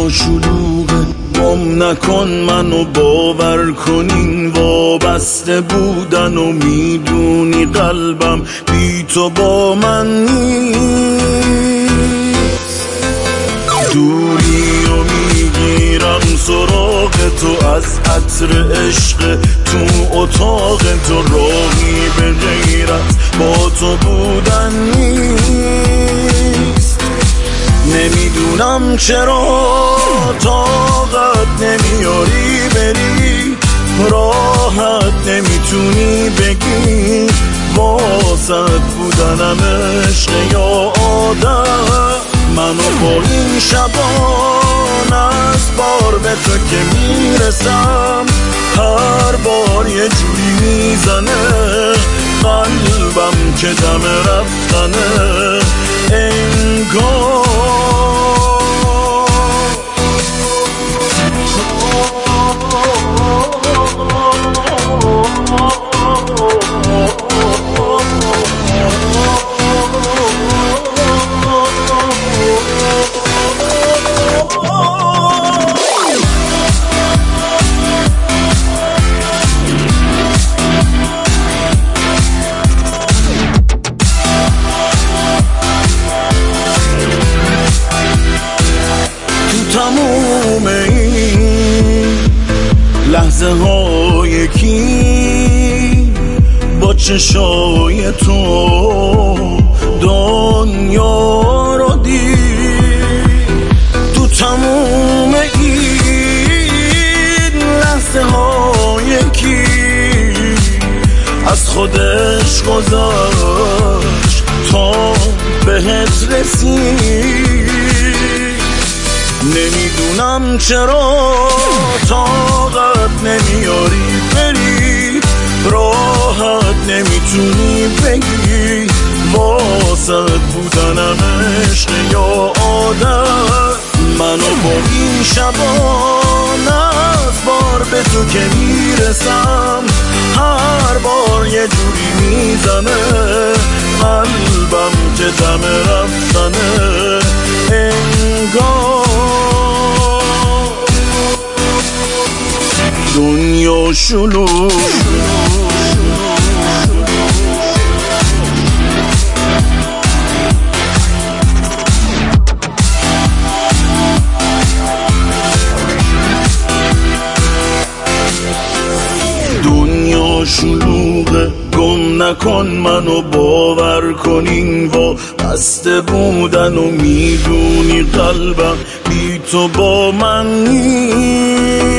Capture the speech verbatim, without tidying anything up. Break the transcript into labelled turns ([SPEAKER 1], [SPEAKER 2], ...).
[SPEAKER 1] دنیا شلوغه، گم نکن منو باور کن این وابسته بودن و میدونی قلبم بی تو با من نیست. دوری و میگیرم سراغ تو از عطر عشق تو اتاق تو، راهی به غیرت با تو بودن نیست. نمیدونم چرا طاقت نمیاری بری، راحت نمیتونی بگی واسط بودنم عشق یا آدم. منو با این شبان از بار به تو که میرسم، هر بار یه جوری میزنه قلبم که دم رفتنه انگار. تموم این لحظه ها یکی با چشای تو دنیا رو دید. تو تموم این لحظه ها یکی از خودش گذاشت تا بهت رسید. نمیدونم چرا طاقت نمیاری بری، راحت نمیتونی بگی واسط بودنم عشق یا آدم. منو با این شبان از بار به تو که میرسم، هر بار یه جوری میزنه قلبم که دم رفتنه انگار. دنیا شلوغ دنیا شلوغه، گم نکن منو باور کن این وا بسته بودن و میدونی قلبم بی تو با من نیست.